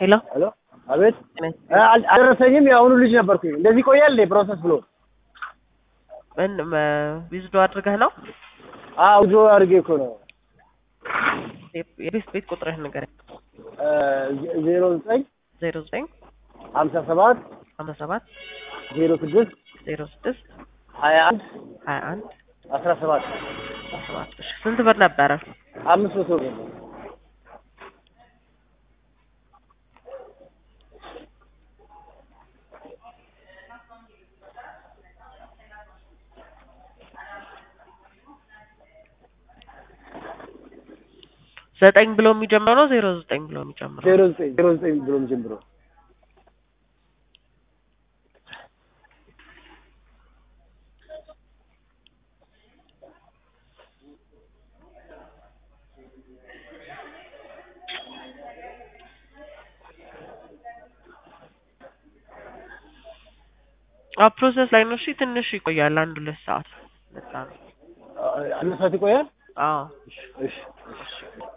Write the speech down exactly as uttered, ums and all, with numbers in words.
ሄሎ ሄሎ አቤት አልደረሰኝም ያሁኑ ልጅ ነበርኩኝ እንደዚህ ቆያል ፕሮሰስ ብሎ ምን ዊዝዶ አድርገህ ነው አዎ ዊዝዶ አድርጌ እኮ ነው የቤት ቤት ቁጥርህ ንገረኝ ዜሮ ዘጠኝ ዜሮ ዘጠኝ ሀምሳ ሰባት ሀምሳ ሰባት ዜሮ ስድስት ዜሮ ስድስት ሀያ አንድ ሀያ አንድ አስራ ሰባት አስራ ሰባት እሺ ስንት ብር ነበረ አምስት መቶ ብር ዘጠኝ ብሎ የሚጀምረው ነው ዜሮ ዘጠኝ ብሎ የሚጀምረው ዜሮ ዘጠኝ ዜሮ ዘጠኝ ብሎ የሚጀምረው ፕሮሰስ ላይ ነው እሺ ትንሽ ይቆያል አንድ ሁለት ሰዓት ለዛ ነው አንድ ሰዓት ይቆያል አዎ እሺ እሺ